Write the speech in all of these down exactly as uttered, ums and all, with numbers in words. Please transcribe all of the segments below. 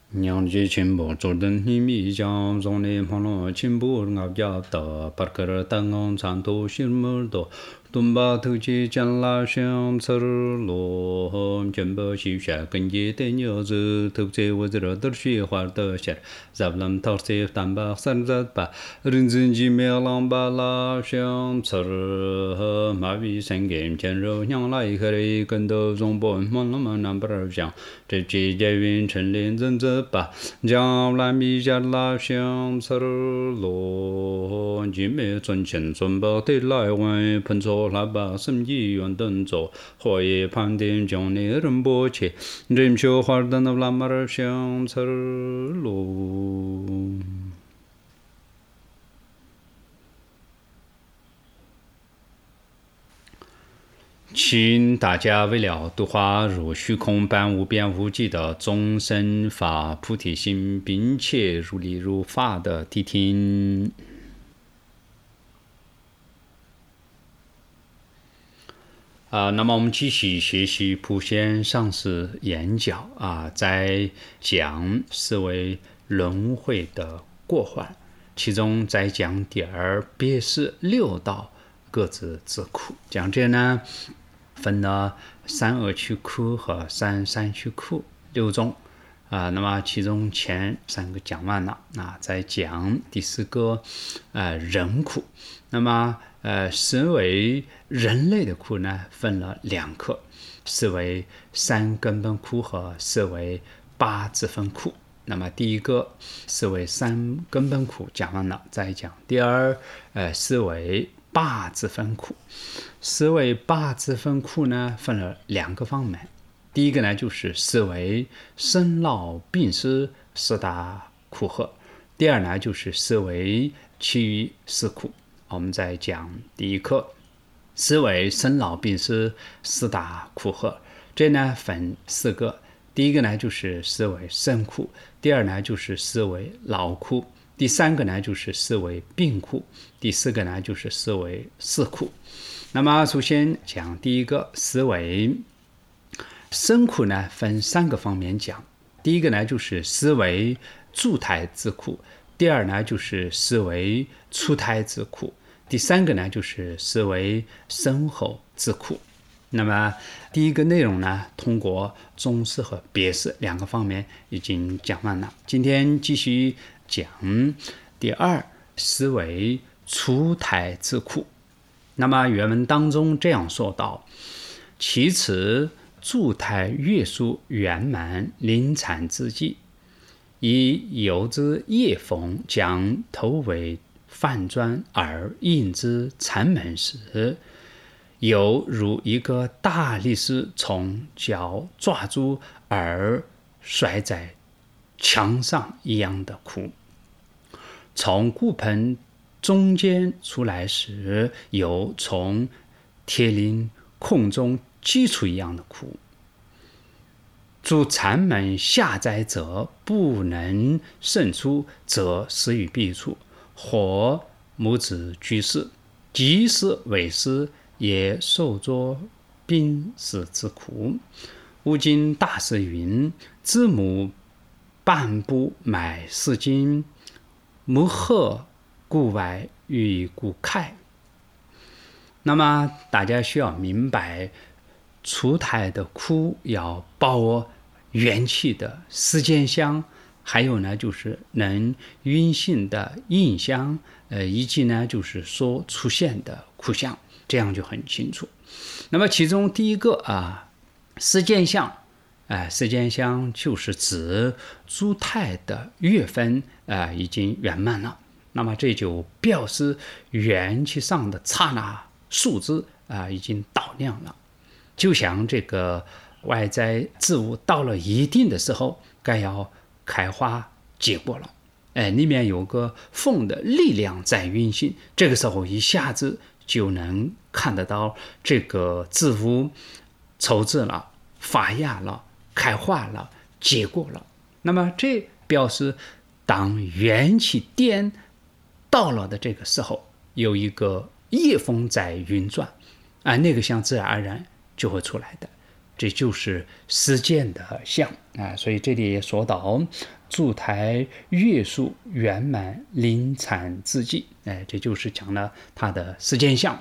娘子亲不做等你米将中的朋友亲不熬家的巴克尔当昂长途心木多东巴头去将拉香吃罗全部西下跟着的牛子头在我这都是花的些咱们讨些蛋白三十八认真去面浪巴拉香吃马尾三根前肉娘来一个人跟到中波忙了嘛南不二香这这家云成连真这把将来米家拉香吃罗去面存钱存包的来玩喷出喇叭生意远等走火也盘点将你人波切人修花的那拉马儿香吃罗请大家为了度化如虚空般无边无际的众生发菩提心，并且如理如法的谛听。啊，那么我们继续学习普贤上师演讲啊，在讲思维轮回的过患，其中在讲第二别是六道各自之苦。讲这呢，分了三恶趣苦和三善趣苦六种啊。那么其中前三个讲完了啊，再讲第四个呃人苦。那么呃，思维人类的苦呢，分了两课，思维三根本苦和思维八支分苦。那么第一个思维三根本苦讲完了，再讲第二呃思维八支分苦。思维八支分苦呢，分了两个方面。第一个呢，就是思维生老病死四大苦厄；第二呢，就是思维其余四苦。我们再讲第一课，思维生老病死四大苦厄，这呢分四个。第一个呢就是思维生苦，第二呢就是思维老苦，第三个呢就是思维病苦，第四个呢就是思维死苦。那么首先讲第一个思维生苦呢，分三个方面讲。第一个呢就是思维住胎之苦，第二呢就是思维出胎之苦，第三个呢就是思维身后之苦。那么第一个内容呢，通过中思和别思两个方面已经讲完了。今天继续讲第二，思维出胎之苦。那么原文当中这样说道：其次住胎月数圆满临产之际，以有之叶缝将头尾反转而引之禅门时，犹如一个大力士从脚抓住而摔在墙上一样的苦。从骨盆中间出来时，犹从铁林空中击出一样的苦。诸禅门下载者不能胜出，则死于弊处，或母子居士，即使为师，也受着濒死之苦。吾今大师云：知母半部买四经，母贺故外欲故慨。那么大家需要明白，出胎的苦要把握元气的时间相，还有呢就是能运行的印象，呃，以及呢就是所出现的苦相，这样就很清楚。那么其中第一个啊，时间相，呃，时间相就是指出胎的月份啊、呃、已经圆满了，那么这就表示元气上的刹那数字啊、呃、已经到量了。就像这个外在植物到了一定的时候，该要开花结果了，哎，里面有个风的力量在运行，这个时候一下子就能看得到这个植物抽枝了、发芽了、开花了、结果了。那么这表示当元气点到了的这个时候，有一个叶风在运转，啊，那个像自然而然就会出来的。 这就是实践的相啊。所以这里也说到筑台月数圆满临产自际，哎，这就是讲了它的实践相。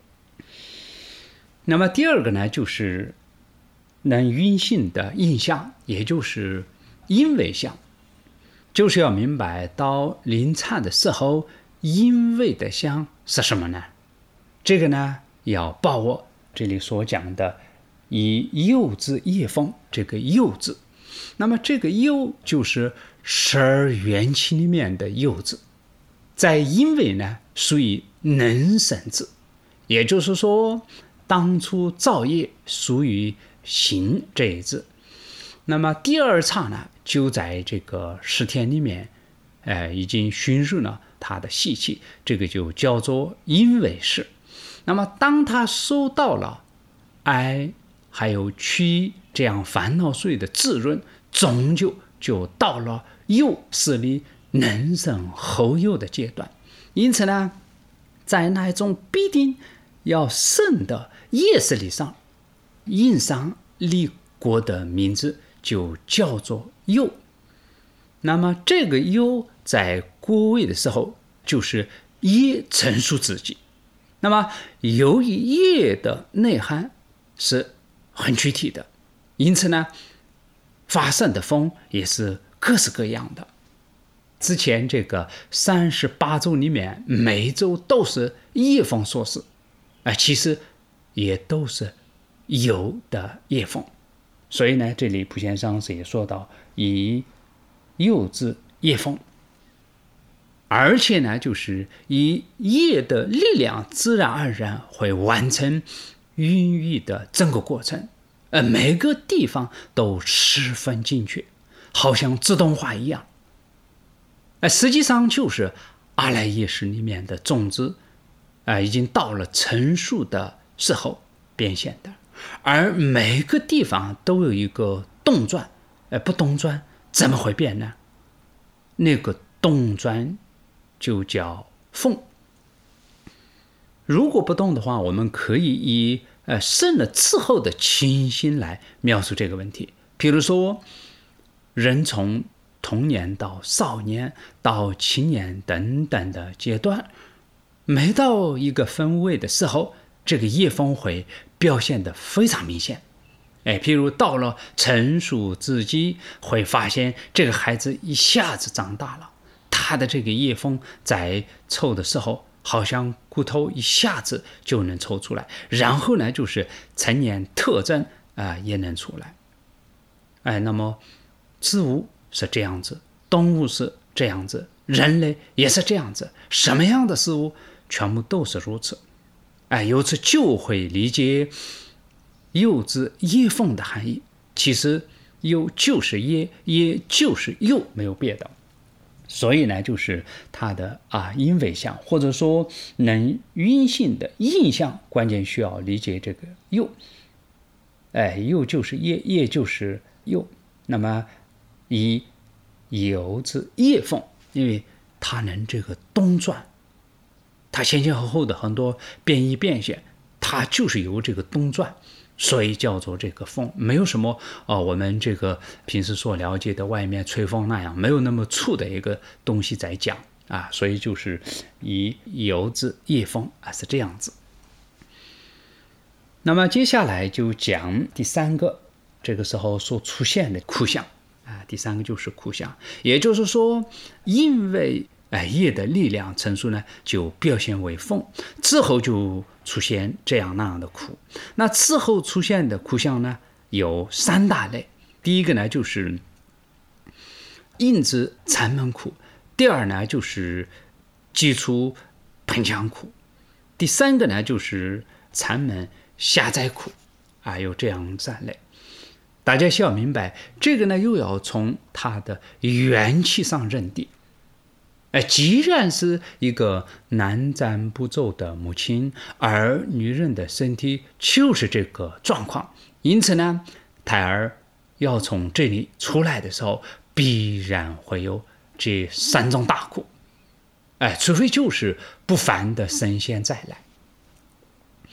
那么第二个呢，就是能运行的印象，也就是因为相，就是要明白到临产的时候，因为的相是什么呢？这个呢要把握这里所讲的以柚字叶风这个柚字。那么这个柚就是十二元气里面的柚字，在因为呢属于能生字，也就是说当初造业属于行这一字。那么第二刹呢就在这个十天里面，呃，已经熏入了它的细气，这个就叫做因为事。那么当他收到了哀还有屈这样烦恼水的滋润，终究就到了柚是离能生后柚的阶段。因此呢，在那一种必定要生的叶识里上印上立国的名字，就叫做柚。那么这个柚在果位的时候，就是叶成熟自己。那么由于叶的内涵是很具体的，因此呢，发生的风也是各式各样的。之前这个三十八州里面，每一州都是叶风所示，啊，其实也都是有的叶风。所以呢，这里普贤上师也说到以柚字叶风，而且呢，就是以叶的力量，自然而然会完成孕育的整个过程，而每个地方都十分精确，好像自动化一样。而实际上就是阿赖耶识里面的种子，啊，已经到了成熟的时候变现的，而每个地方都有一个动转，呃，不动转怎么会变呢？那个动转就叫风。如果不动的话，我们可以以呃生了之后的情形来描述这个问题。比如说，人从童年到少年到青年等等的阶段，每到一个分位的时候，这个叶风会表现得非常明显。哎，譬如到了成熟之际，会发现这个孩子一下子长大了，他的这个叶风在抽的时候，好像骨头一下子就能抽出来，然后呢，就是成年特征啊、呃、也能出来。哎，那么植物是这样子，动物是这样子，人类也是这样子，什么样的事物全部都是如此。哎，由此就会理解柚字叶风的含义。其实柚就是叶，叶就是柚，没有别的。所以呢，就是它的啊因为相，或者说能运行的印象，关键需要理解这个柚。哎，柚就是叶，叶就是柚。那么以柚字叶风，因为它能这个东转，它前前后后的很多变异变现，它就是由这个东转，所以叫做这个风。没有什么啊、呃，我们这个平时所了解的外面吹风那样，没有那么粗的一个东西在讲啊，所以就是以柚字叶风啊，是这样子。那么接下来就讲第三个，这个时候所出现的苦相啊，第三个就是苦相，也就是说，因为哎叶的力量成熟呢，就表现为风，之后就出现这样那样的苦。那之后出现的苦相呢，有三大类。第一个呢，就是印之禅门苦；第二呢，就是基础盆腔苦；第三个呢，就是禅门下载苦啊，有这样三类。大家需要明白，这个呢，又要从它的元气上认定。哎，既然是一个南瞻部洲的母亲，而女人的身体就是这个状况，因此呢，胎儿要从这里出来的时候，必然会有这三种大苦。哎，除非就是不凡的神仙再来。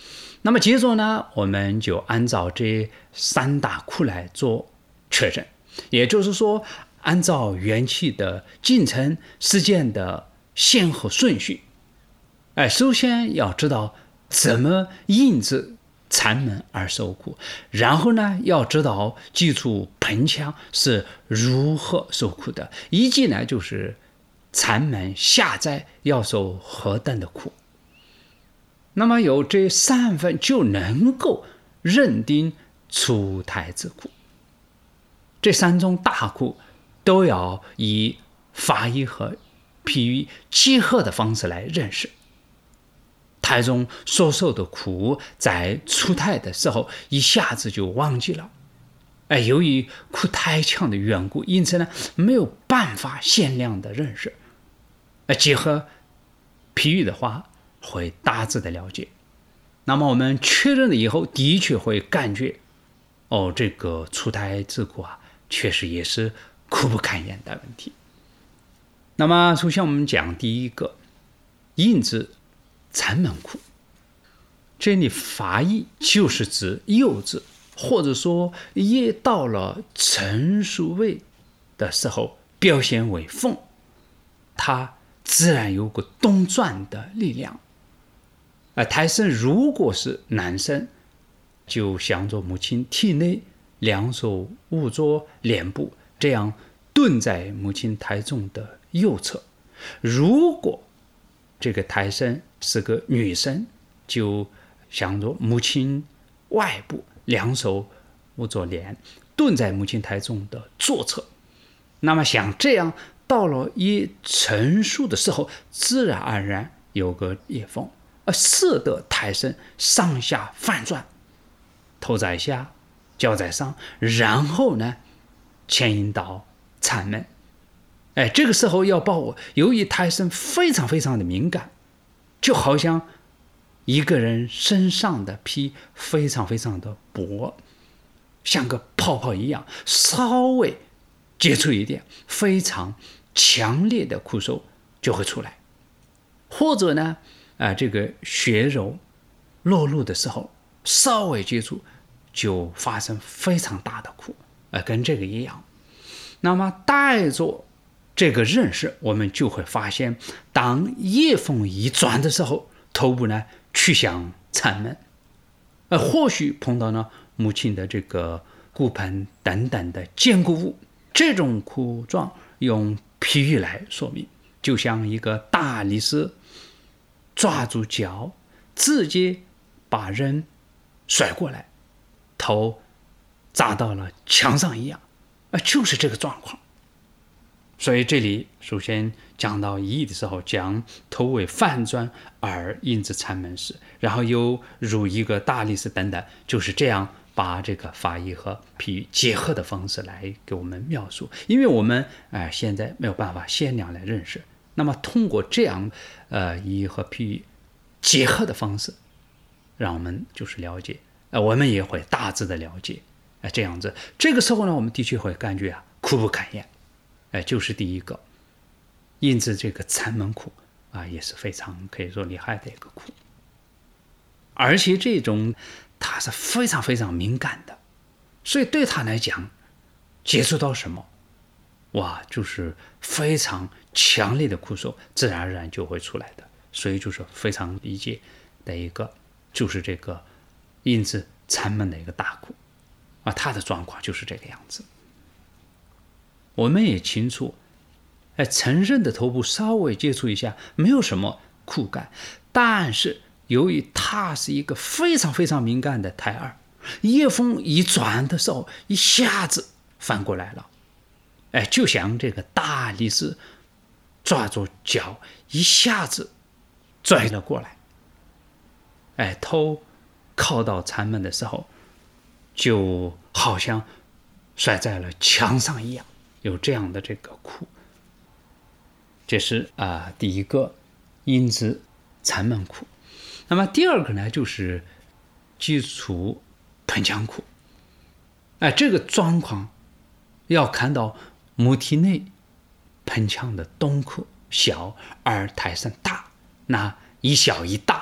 那么接着呢，我们就按照这三大库来做确诊，也就是说，按照元气的进程、事件的先后顺序，哎，首先要知道怎么印制禅门而受苦，然后呢，要知道基础盆腔是如何受苦的，以及呢，就是禅门下载要受何等的苦。那么有这三分就能够认定出胎之苦。这三种大苦都要以法医和譬喻结合的方式来认识。胎中所受的苦，在出胎的时候一下子就忘记了。哎，由于苦太强的缘故，因此呢没有办法限量的认识。哎，结合譬喻的话，会大致的了解。那么我们确认了以后，的确会感觉，哦，这个出胎之苦啊，确实也是苦不堪言的问题。那么首先我们讲第一个，印制禅门苦。这里法义就是指幼稚，或者说业到了成熟位的时候，表现为凤，它自然有个动转的力量。而胎生如果是男生，就想着母亲体内，两手捂着脸部，这样蹲在母亲胎中的右侧。如果这个胎生是个女生，就想着母亲外部，两手捂着脸，蹲在母亲胎中的左侧。那么像这样，到了一成熟的时候，自然而然有个叶缝，而使得胎生上下翻转，头在下，脚在上，然后呢牵引到禅门。哎，这个时候要把握，由于胎生非常非常的敏感，就好像一个人身上的皮非常非常的薄，像个泡泡一样，稍微接触一点，非常强烈的苦受就会出来。或者呢，啊、呃，这个血肉落入的时候，稍微接触就发生非常大的苦，呃，跟这个一样。那么带着这个认识，我们就会发现，当叶风一转的时候，头部呢去向禅门，呃，或许碰到呢母亲的这个骨盆等等的坚固物，这种苦状用譬喻来说明，就像一个大力士抓住脚，直接把人甩过来，头砸到了墙上一样，呃，就是这个状况。所以这里首先讲到义的时候，讲头尾翻转而引致禅门时，然后又如一个大力士等等，就是这样把这个法义和譬喻结合的方式来给我们描述。因为我们、呃、现在没有办法限量来认识，那么通过这样呃义和譬喻结合的方式，让我们就是了解，呃、我们也会大致的了解，呃、这样子。这个时候呢，我们的确会感觉啊苦不堪言。哎，就是第一个，因此这个禅门苦啊，也是非常可以说厉害的一个苦，而且这种它是非常非常敏感的，所以对他来讲，接触到什么，哇，就是非常强烈的苦受，自然而然就会出来的，所以就是非常理解的一个，就是这个因此禅门的一个大苦啊，他的状况就是这个样子。我们也清楚，哎，成人的头部稍微接触一下，没有什么苦感，但是由于它是一个非常非常敏感的胎儿，叶风一转的时候，一下子翻过来了，哎，就像这个大力士抓住脚，一下子拽了过来，哎，头靠到禅门的时候，就好像摔在了墙上一样。有这样的这个苦，这是啊、呃、第一个因之禅门苦。那么第二个呢，就是基础盆腔苦。哎，这个状况要看到母体内盆腔的洞口小而胎生大，那一小一大，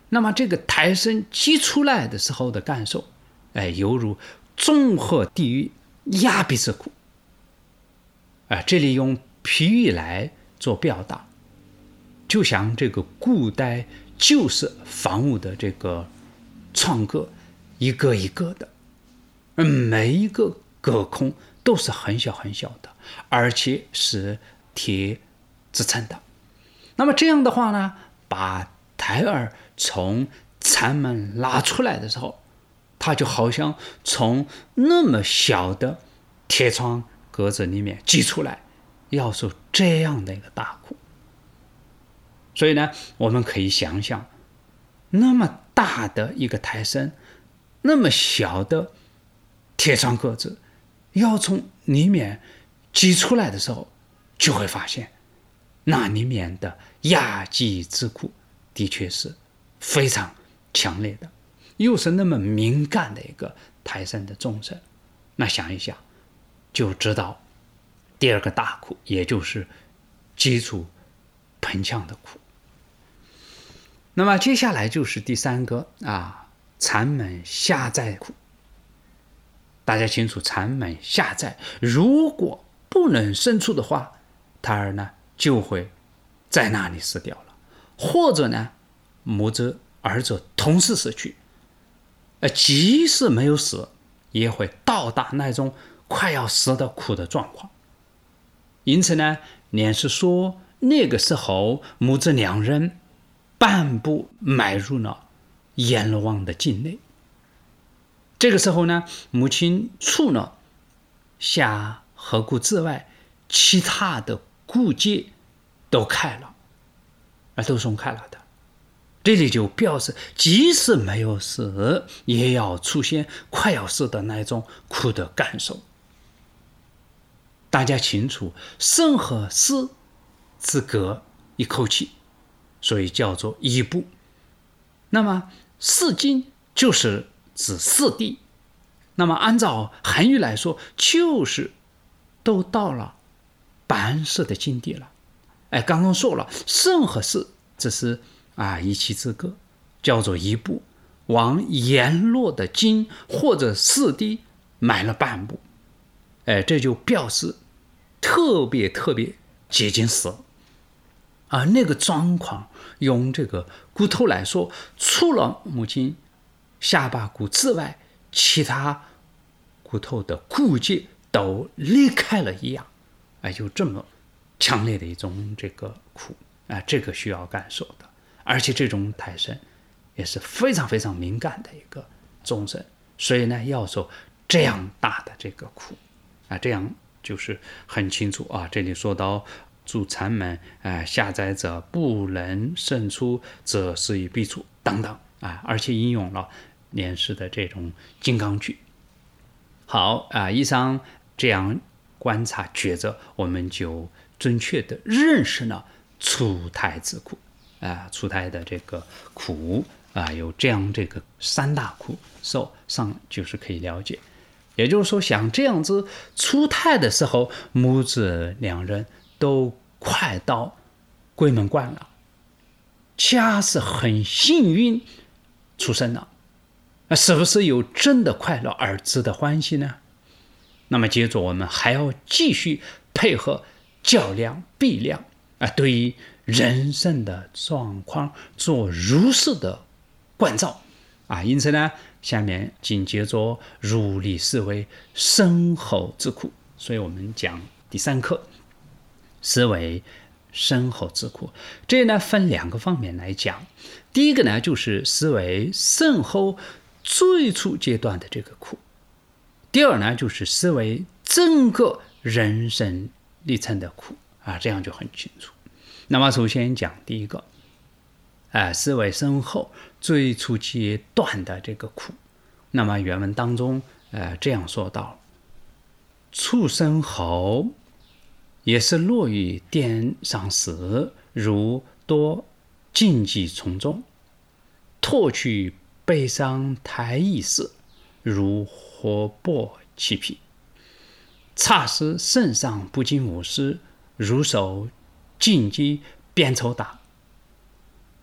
那么这个胎生挤出来的时候的感受，哎，犹如综合地狱压逼之苦。啊，这里用譬喻来做表达，就像这个古代旧式房屋的这个窗格，一个一个的，而每一个隔空都是很小很小的，而且是铁支撑的。那么这样的话呢，把胎儿从产门拉出来的时候，它就好像从那么小的铁窗格子里面挤出来，要受这样的一个大苦。所以呢，我们可以想想，那么大的一个胎生，那么小的铁窗格子，要从里面挤出来的时候，就会发现那里面的压挤之苦的确是非常强烈的，又是那么敏感的一个胎生的众生。那想一想就知道第二个大苦，也就是挤出盆腔的苦。那么接下来就是第三个啊，产门下载苦。大家清楚，产门下载如果不能生出的话，胎儿呢就会在那里死掉了，或者呢母子儿子同时死去，呃，即使没有死，也会到达那种快要死的苦的状况。因此呢，莲师说那个时候母子两人半步迈入了阎罗王的境内。这个时候呢，母亲处了下颌骨之外其他的骨节都开了，而都松开了的。这里就表示即使没有死，也要出现快要死的那种苦的感受。大家清楚，生和死只隔一口气，所以叫做一步。那么四境就是指四地，那么按照韩语来说，就是都到了半死的境地了。哎，刚刚说了，生和死只是啊一气之隔，叫做一步，往阎罗的境或者四地迈了半步。哎，这就表示特别特别接近死。而那个状况，用这个骨头来说，除了母亲下巴骨之外，其他骨头的骨节都离开了一样，哎，就这么强烈的一种这个苦啊，这个需要感受的。而且这种胎生也是非常非常敏感的一个众生，所以呢，要受这样大的这个苦啊，这样就是很清楚啊。这里说到住产门啊，下载者不能生出，则是以必出等等啊，而且引用了莲师的这种金刚句。好啊，以上这样观察觉着，我们就准确的认识了出胎之苦啊，出胎的这个苦啊，有这样这个三大苦受上就是可以了解。也就是说，像这样子出胎的时候，母子两人都快到鬼门关了，恰是很幸运出生了，是不是有真的快乐而值得欢喜呢？那么接着我们还要继续配合较量比量啊，对于人生的状况做如实的关照啊。因此呢，下面紧接着如理思维身后之苦，所以我们讲第三课思维身后之苦。这呢分两个方面来讲，第一个呢就是思维身后最初阶段的这个苦，第二呢就是思维整个人生历程的苦啊，这样就很清楚。那么首先讲第一个啊，思维身后最初阶段的这个苦。那么原文当中呃这样说道：出生后也是落于殿上时，如多荆棘丛中，脱去背上胎衣时，如火剥其皮，察时身上不经无事，如手荆棘鞭抽打。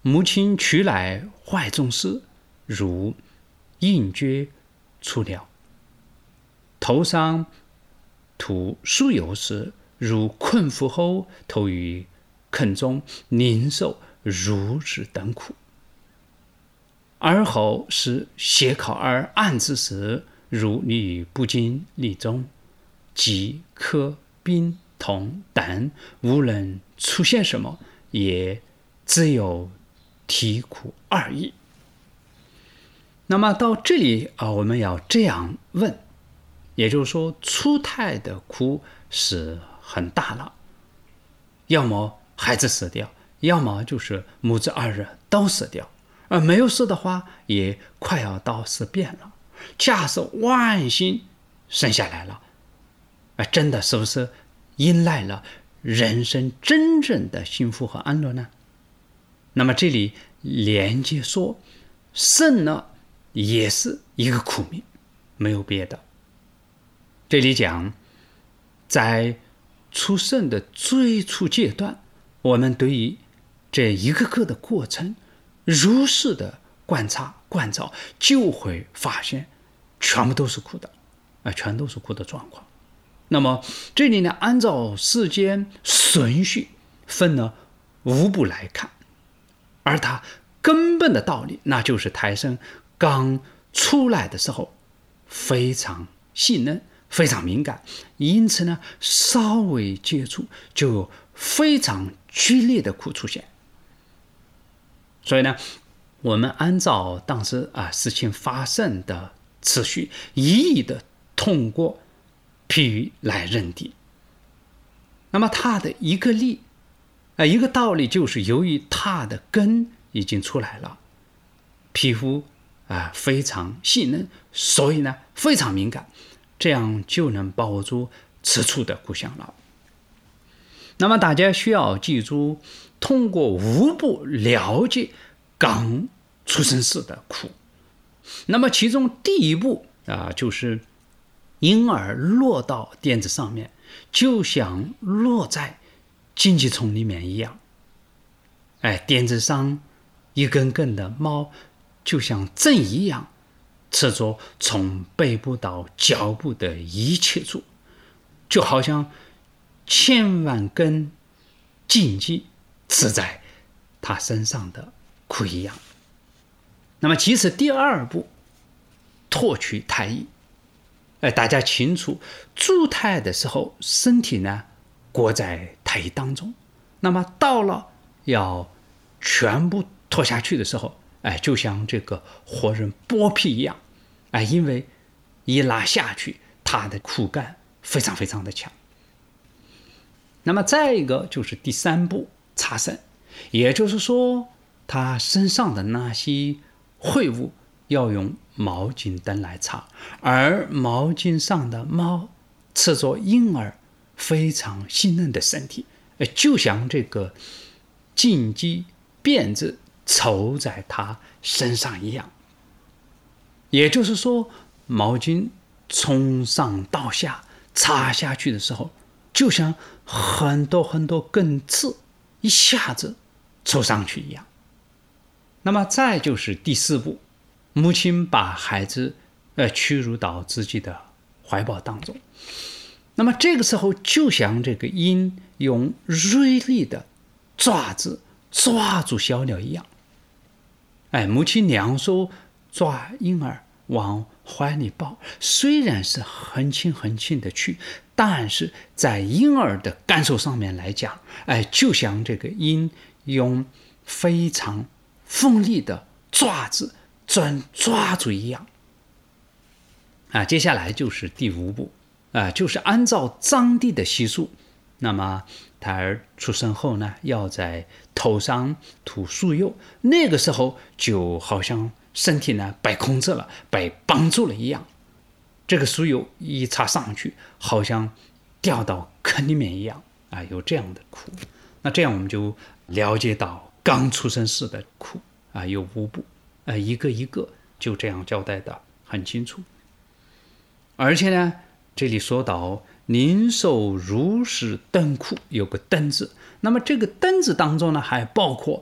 母亲取来怀中时，如映绝出了；头上涂酥油时，如困缚后投于坑中，宁受如是等苦。而后是写考而案之时，如立于不经力中，即可冰铜等，无论出现什么，也只有啼苦而已。那么到这里啊，我们要这样问，也就是说，出胎的苦是很大了，要么孩子死掉，要么就是母子二人都死掉，而没有死的话，也快要到死变了。假设万幸生下来了，啊，真的是不是迎来了人生真正的幸福和安乐呢？那么这里连接说，生呢也是一个苦命，没有别的。这里讲，在出生的最初阶段，我们对于这一个个的过程如实的观察关照，就会发现全部都是苦的，啊，全都是苦的状况。那么这里呢，按照时间顺序分了五步来看，而它根本的道理，那就是胎生刚出来的时候非常细嫩，非常敏感，因此呢，稍微接触就有非常剧烈的苦出现。所以呢，我们按照当时啊事情发生的次序，一一的通过譬喻来认定。那么它的一个例，啊一个道理，就是由于它的根已经出来了，皮肤啊非常细嫩，所以呢非常敏感，这样就能把握住此处的苦相了。那么大家需要记住，通过五步了解刚出生时的苦。那么其中第一步啊，就是婴儿落到垫子上面，就像落在荆棘丛里面一样。哎，垫子上一根根的毛，就像针一样，刺着从背部到脚部的一切处，就好像千万根荆棘刺在他身上的苦一样。那么其实第二步，脱去胎衣。哎，大家清楚，助胎的时候身体呢裹在胎衣当中，那么到了要全部脱下去的时候，哎，就像这个活人剥皮一样，哎，因为一拉下去，它的苦感非常非常的强。那么再一个就是第三步，擦身，也就是说他身上的那些秽物要用毛巾等来擦，而毛巾上的毛刺着婴儿非常细嫩的身体，就像这个荆棘辫子抽在他身上一样。也就是说，毛巾从上到下擦下去的时候，就像很多很多根刺一下子抽上去一样。那么再就是第四步，母亲把孩子呃屈入到自己的怀抱当中。那么这个时候就像这个鹰用锐利的爪子抓住小鸟一样，哎，母亲两手抓婴儿往怀里抱，虽然是很轻很轻的去，但是在婴儿的感受上面来讲，哎，就像这个鹰用非常锋利的爪子专抓住一样。啊，接下来就是第五步，啊，就是按照当地的习俗，那么胎儿出生后呢，要在头上涂酥油，那个时候就好像身体呢被控制了，被绑住了一样。这个酥油一擦上去，好像掉到坑里面一样啊，有这样的苦。那这样我们就了解到刚出生时的苦啊，有五步，啊，一个一个就这样交代的很清楚。而且呢，这里说到宁受如是等苦，有个等字。那么这个等字当中呢，还包括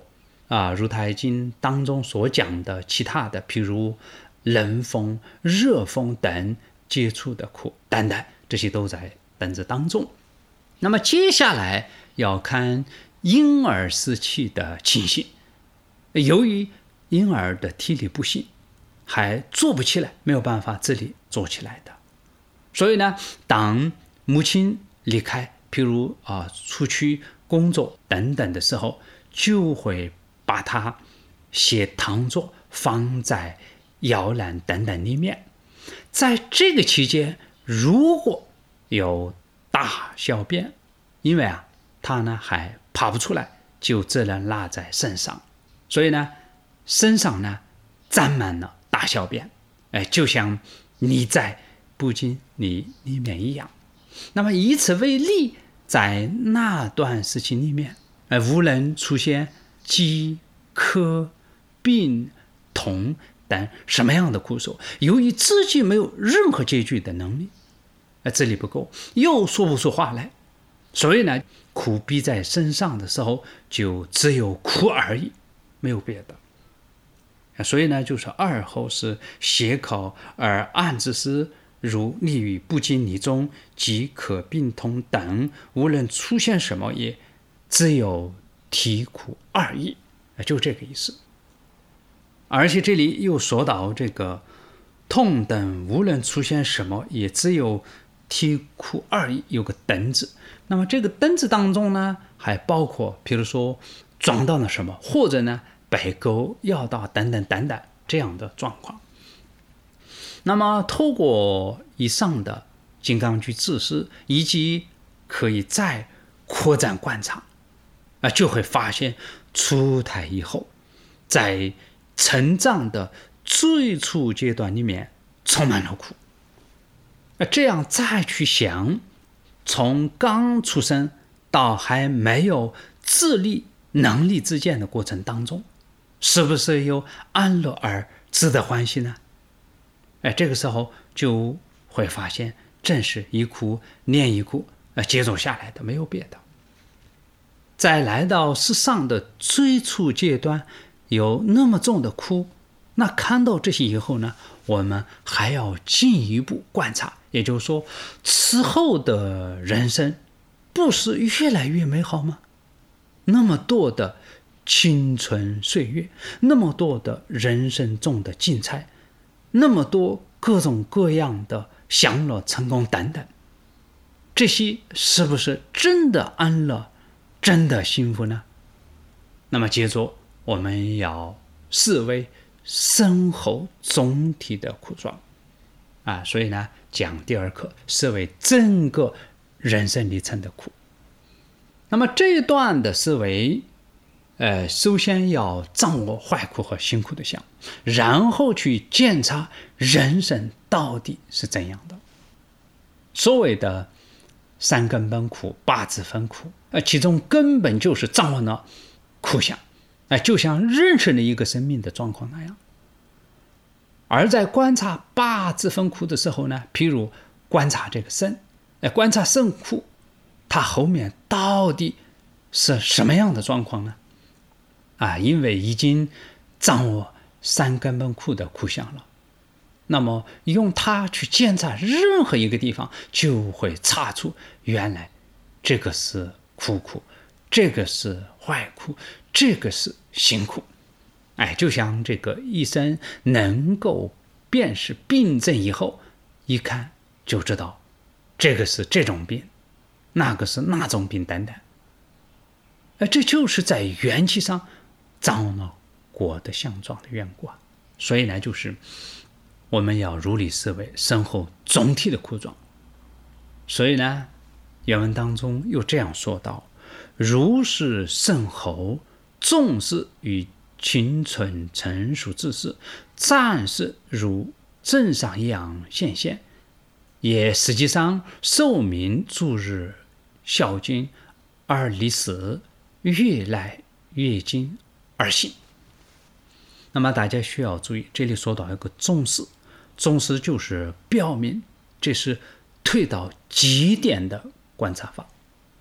啊，如台经当中所讲的其他的，譬如冷风、热风等接触的苦等等，这些都在本子当中。那么接下来要看婴儿时期的情形，由于婴儿的体力不行，还坐不起来，没有办法自己坐起来的，所以呢，当母亲离开，譬如啊出去工作等等的时候，就会把他写躺着放在摇篮等等里面。在这个期间，如果有大小便，因为啊他呢还爬不出来，就只能拉在身上，所以呢身上呢沾满了大小便，哎，就像你在布巾里里面一样。那么以此为例，在那段时期里面，哎，无论出现饥、渴、病、痛等什么样的苦受，由于自己没有任何解决的能力，智力不够，又说不出话来，所以呢，苦逼在身上的时候，就只有苦而已，没有别的。所以呢，就是二后是邪考而暗之时，如立于不经理中，即可病痛等，无论出现什么也，只有啼苦二意，就这个意思。而且这里又说到这个痛等，无论出现什么也只有啼苦二意，有个等字。那么这个等字当中呢，还包括比如说撞到了什么，或者呢被狗咬到等等等等这样的状况。那么透过以上的金刚居知识，以及可以再扩展观察，啊，就会发现出胎以后，在成长的最初阶段里面充满了苦。这样再去想，从刚出生到还没有自立能力之间的过程当中，是不是有安乐而值得欢喜呢？哎，这个时候就会发现，正是一苦连一苦，呃，接着下来的，没有别的。再来到世上的最初阶段，有那么重的苦，那看到这些以后呢，我们还要进一步观察，也就是说，此后的人生不是越来越美好吗？那么多的青春岁月，那么多的人生中的精彩，那么多各种各样的享乐成功等等，这些是不是真的安乐，真的幸福呢？那么接着我们要视为身后总体的苦状啊，所以呢讲第二课视为整个人生历程的苦。那么这一段的思维呃，首先要掌握坏苦和辛苦的相，然后去检查人生到底是怎样的。所谓的三根本苦、八支分苦，呃，其中根本就是掌握了苦相，呃，就像认识了一个生命的状况那样。而在观察八支分苦的时候呢，譬如观察这个身，呃，观察身苦，它后面到底是什么样的状况呢？啊，因为已经掌握三根本苦的苦相了，那么用它去检查任何一个地方，就会查出原来这个是苦苦，这个是坏苦，这个是辛苦。哎，就像这个医生能够辨识病症以后，一看就知道这个是这种病，那个是那种病等等。呃，这就是在元气上掌握了果的相状的缘故。所以呢，就是我们要如理思维身后总体的苦状。所以呢，原文当中又这样说道：如是身后，纵是与青春成熟之事，暂时如正常一样显现，也实际上寿命逐日孝经而离死，越来越近而行。那么大家需要注意，这里说到一个纵视，纵视就是表明这是退到极点的观察法。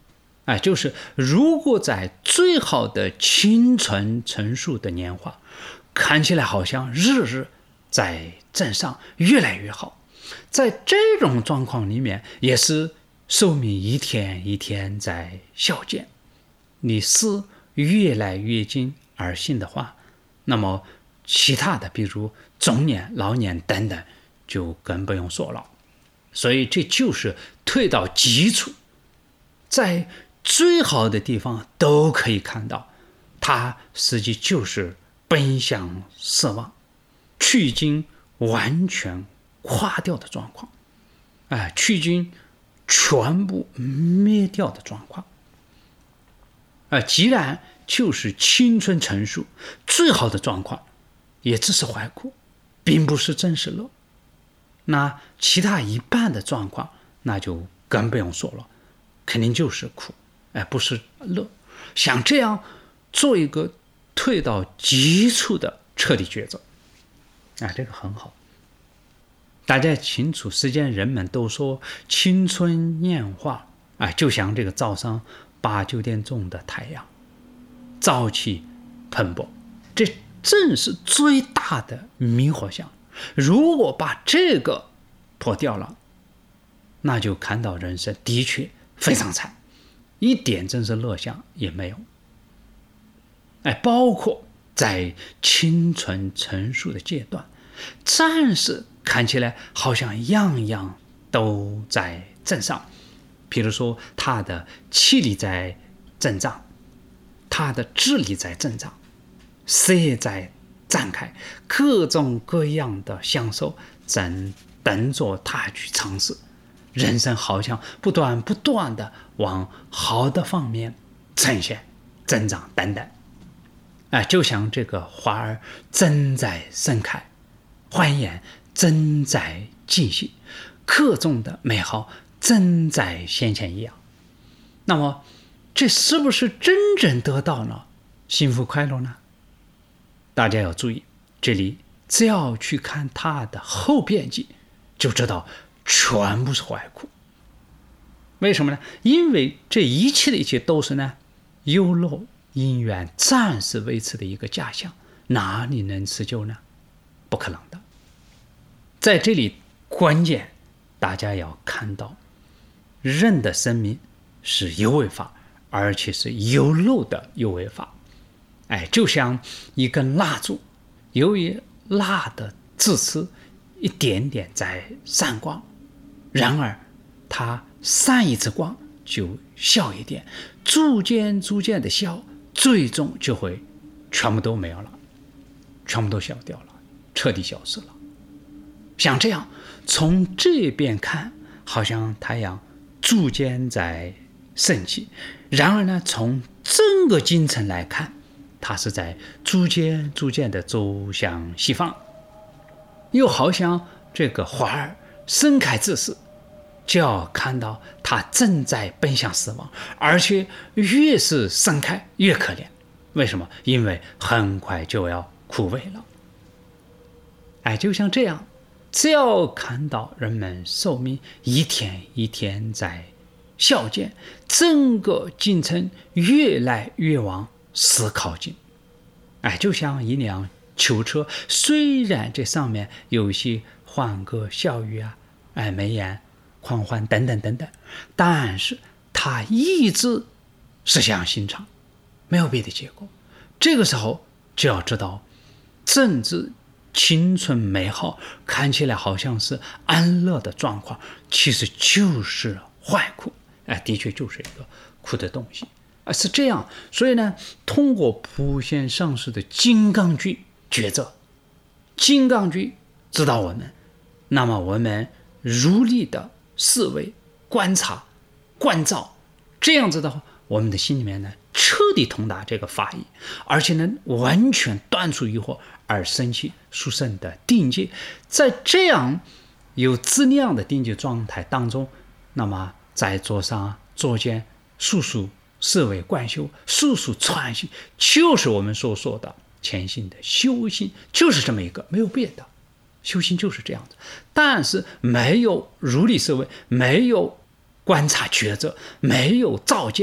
哎，就是如果在最好的清纯成熟的年华，看起来好像日日在增上，越来越好，在这种状况里面，也是寿命一天一天在消减，你是越来越近而行的话，那么其他的比如中年、老年等等就更不用说了。所以这就是退到基础，在最好的地方都可以看到，它实际就是奔向死亡，去经完全垮掉的状况，哎，去经全部灭掉的状况。啊，既然就是青春成熟，最好的状况也只是怀苦，并不是真实乐。那其他一半的状况，那就更不用说了，肯定就是苦，哎，不是乐。想这样做一个退到基础的彻底抉择，啊，这个很好。大家清楚，世间人们都说青春年华，哎，就像这个早上八九点钟的太阳，朝气蓬勃，这正是最大的迷惑相。如果把这个破掉了，那就看到人生的确非常惨，一点真是乐相也没有。哎，包括在青春成熟的阶段，暂时看起来好像样样都在正上，比如说他的气力在增长，他的智力在增长，事业在展开，各种各样的享受正等着他去尝试，人生好像不断不断的往好的方面呈现增长等等。哎，就像这个花儿正在盛开，欢颜正在进行，各种的美好正在显现一样。那么这是不是真正得到了幸福快乐呢？大家要注意，这里只要去看它的后边记，就知道全部是怀苦。为什么呢？因为这一切的一切都是呢忧乐因缘暂时维持的一个假象，哪里能持久呢？不可能的。在这里关键大家要看到，人的生命是有为法，而且是有漏的有为法。哎，就像一根蜡烛，由于蜡的自持一点点在散光，然而它散一次光就消一点，逐渐逐渐的消，最终就会全部都没有了，全部都消掉了，彻底消失了。像这样从这边看，好像太阳逐渐在升起，然而呢，从整个进程来看，它是在逐渐逐渐的走向西方，又好像这个花儿盛开之时，就要看到它正在奔向死亡，而且越是盛开越可怜。为什么？因为很快就要枯萎了。哎，就像这样，只要看到人们寿命一天一天在消减，整个进程越来越往死靠近。哎，就像一辆囚车，虽然这上面有一些欢歌笑语啊，哎，眉眼狂欢等等等等，但是它一直是向心肠，没有别的结果。这个时候就要知道，正值青春美好，看起来好像是安乐的状况，其实就是坏苦。哎，的确就是一个苦的东西。是这样，所以呢，通过普贤上师的金刚句抉择，金刚句指导我们，那么我们如理的思维、观察、关照，这样子的话，我们的心里面呢，彻底通达这个法义，而且呢，完全断除疑惑，而升起殊胜的定界。在这样有质量的定界状态当中，那么在桌上、桌间、速速思维观修，速速传行，就是我们所说的前行的修行，就是这么一个，没有别的。修行就是这样子，但是没有如理思维，没有观察抉择，没有照见，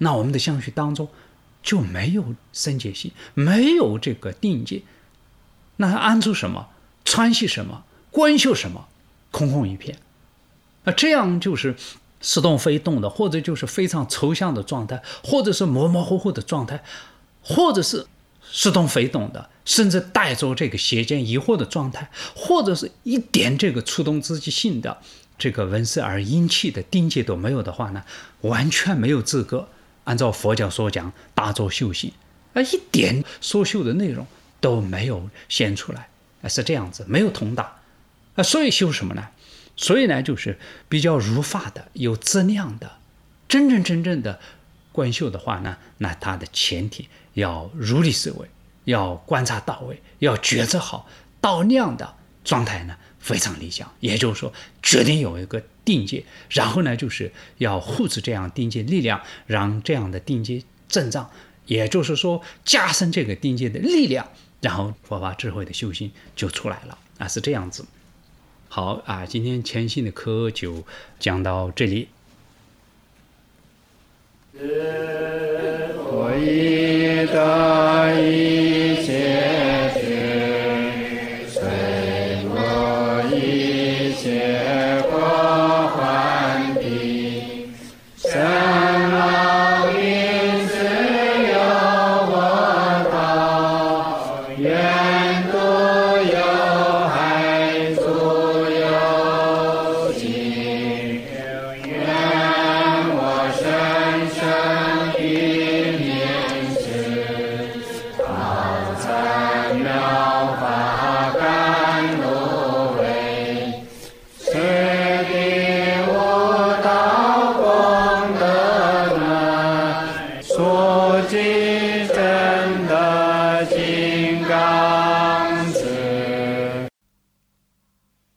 那我们的相续当中就没有生解性，没有这个定界，那安住什么，川系什么，观修什么，空空一片。那这样就是似动非动的，或者就是非常抽象的状态，或者是模模糊糊的状态，或者是似动非动的，甚至带着这个邪见疑惑的状态，或者是一点这个触动自己性的这个闻思而阴气的定界都没有的话呢，完全没有资格按照佛教所讲大作修行，而一点所修的内容都没有显出来，是这样子，没有通达。所以修什么呢？所以呢，就是比较如法的、有质量的、真正真正的观修的话呢，那它的前提要如理思维，要观察到位，要觉知好，到那样的状态呢非常理想。也就是说，决定有一个定界，然后呢，就是要护持这样定界力量，让这样的定界增长，也就是说，加深这个定界的力量，然后佛法智慧的修行就出来了啊，是这样子。好啊，今天前行的课就讲到这里。